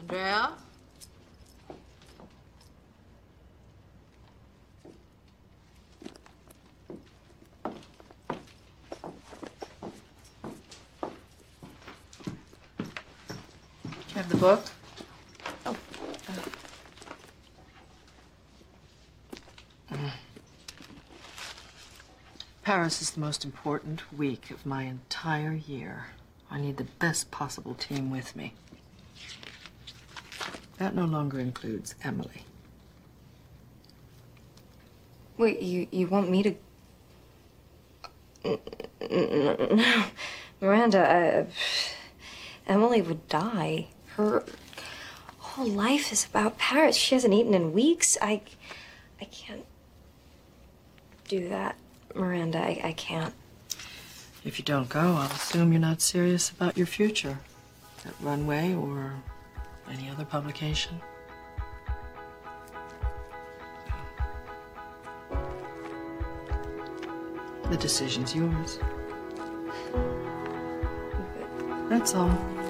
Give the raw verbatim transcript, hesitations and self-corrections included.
Andrea? Do you have the book? Oh. Uh. Paris is the most important week of my entire year. I need the best possible team with me. That no longer includes Emily. Wait, you, you want me to... No. Miranda, I... Emily would die. Her whole life is about Paris. She hasn't eaten in weeks. I... I can't do that, Miranda. I, I can't. If you don't go, I'll assume you're not serious about your future at Runway or any other publication. The decision's yours. That's all.